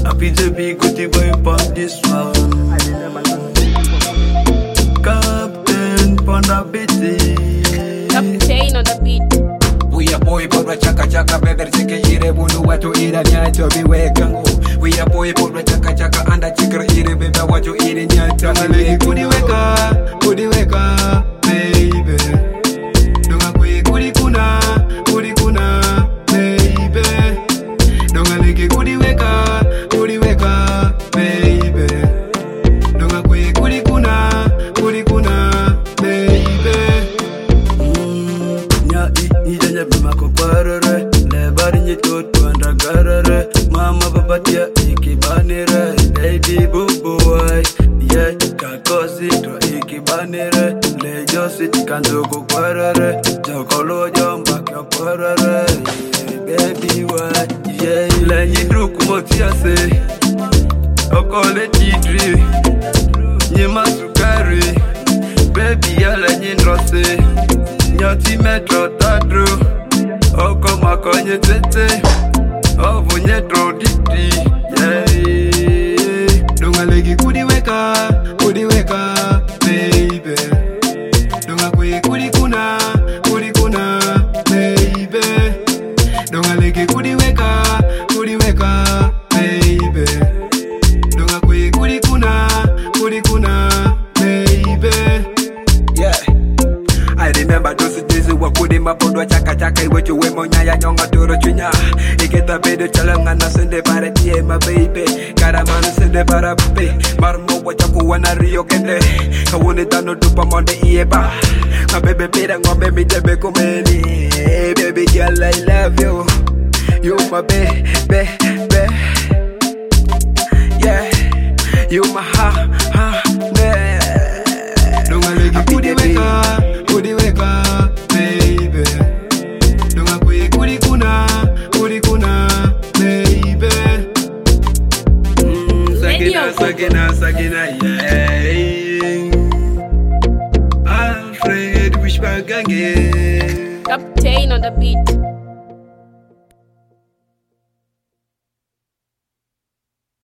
Happy to be good boy on this one. Captain on the beat. Captain on the beat. We a boy porra chaka chaka beber seke ire bulu watu ira nyato biwekango. We a boy porra chaka chaka anda chikra ire beba watu ire nyato biwekango. Kudi weka baby. Donga kwe kudi kuna baby. Donga leke kudi weka baby. Donga kwe kudi kuna baby. Nya bima ko parare le bari ni to anda garare mama babatia ikibanire baby boo boy yeah ka kosi to ikibanire le josi kanzo ko parare jokolo jomba ko parare baby why yeah le ni druku motia se okole tidri ni masukari baby yale ni ndrose nyoti metro tadro oko makonye tete ovunye tro diti yeah donga legi kudi weka baby donga kwe kudi kuna baby donga legi kudi weka baby donga kwe kudi kuna baby yeah. I remember those days wakudi mapodwa chaka chaka iwecho wemo nyaya nyonga toro chunya iketa bedo chalanga na sende para tie my baby karamana sende para pe marmo wachaku wana rio kende kawone dano dupa monde ieba my baby pira ngombe mi debe kumeni baby girl I love you you my baby yeah you my ha donga legi kudi weka baby donga kwe kudi kuna baby sagina yeah Alfred Wishbagange Captain on the beat.